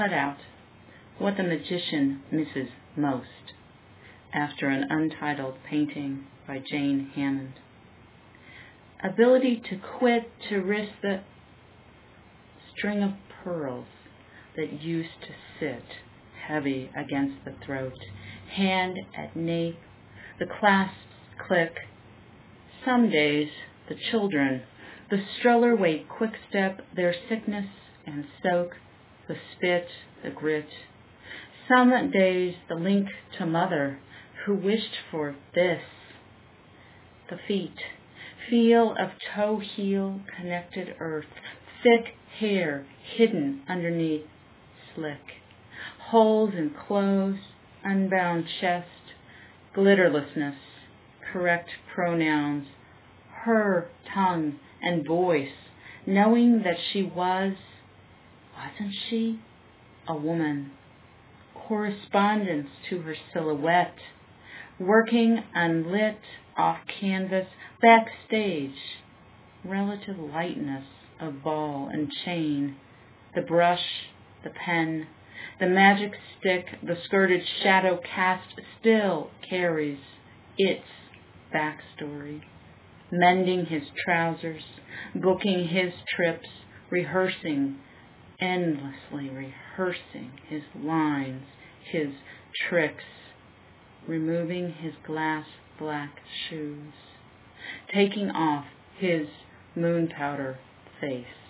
cut out what the magician misses most after an untitled painting by Jane Hammond. Ability to quit, to risk the string of pearls that used to sit heavy against the throat, hand at nape, the clasps click. Some days, the children, the stroller wait quick step, their sickness and soak, the spit, the grit. Some days, the link to mother, who wished for this. The feet, feel of toe heel connected earth, thick hair hidden underneath, slick. Holes in clothes, unbound chest, glitterlessness, correct pronouns, her tongue and voice, knowing that she wasn't she, a woman. Correspondence to her silhouette, working unlit off canvas, backstage, relative lightness of ball and chain, the brush, the pen, the magic stick, the skirted shadow cast still carries its backstory, mending his trousers, booking his trips, rehearsing, endlessly rehearsing his lines, his tricks, removing his glass black shoes, taking off his moon powder face.